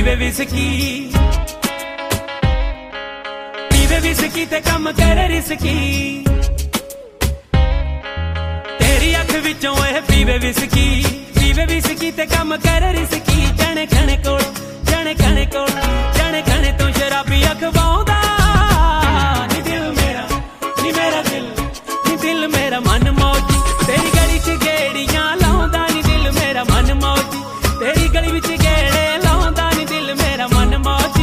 पीवे whisky ते कम करे risky तेरी अख विचों ए पीवे विस्की ते कम करे रिस्की जने खने कोल जने खने तू शराबी अखवाउंदा नी दिल मेरा मन मौजी तेरी गली च गेड़ियां लाउंदा नी दिल मेरा मन मौजी तेरी गली विच गेड़े लाउंदा नी दिल मेरा मन मौजी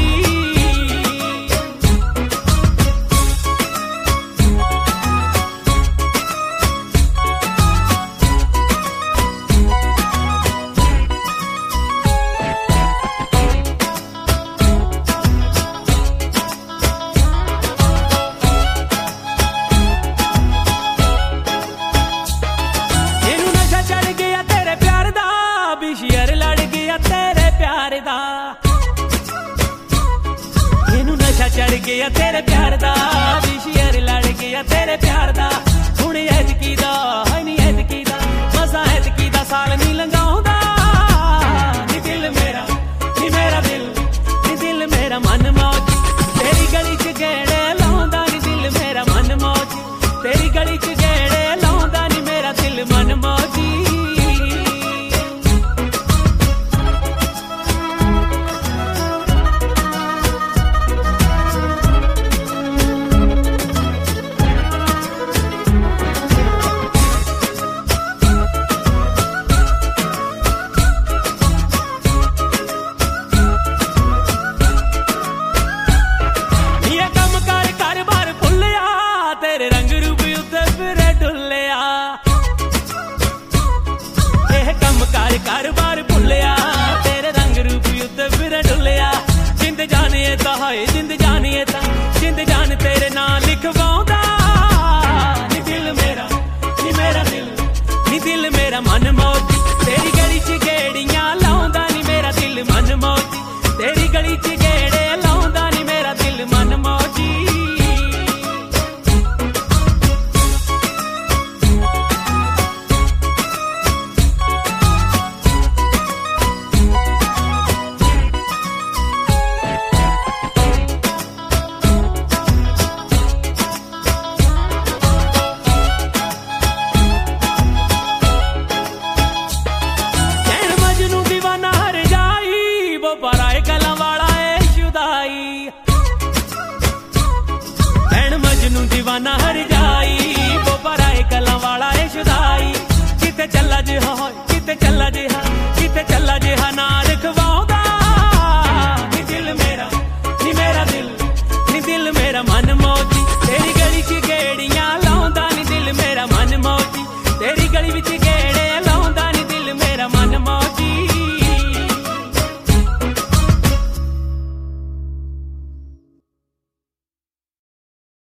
चढ़ गया तेरे प्यार दा विशेर लड़ गया तेरे प्यार दा हुण ऐतकी दा है नी ऐतकी दा मजा ऐतकी दा साल नी लंघाउंदा नी दिल मेरा मन मौजी तेरी गली च गेड़े लाउंदा नी दिल मेरा मन मौजी तेरी गली च गेड़े लाउंदा नी मेरा दिल मन मौजी कारोबार भुलिया तेरे रंग रूप उत्ते फिर डुलिया जिंद जानिए ता हाय जिंद जानिए ता जिंद जान तेरे नां लिखवाउंदा नी दिल मेरा मन मौजी तेरी गली च गेड़ियां लाउंदा नी मेरा दिल मन मौजी तेरी गली च गेड़े लाउंदा नी मेरा दिल मन मौजी पराए कलां वाला है शुदाई भैन मजनू दीवाना हर जाई वो पराए कलां वाला है शुदाई किते चला जिहा ना रखवाउंदा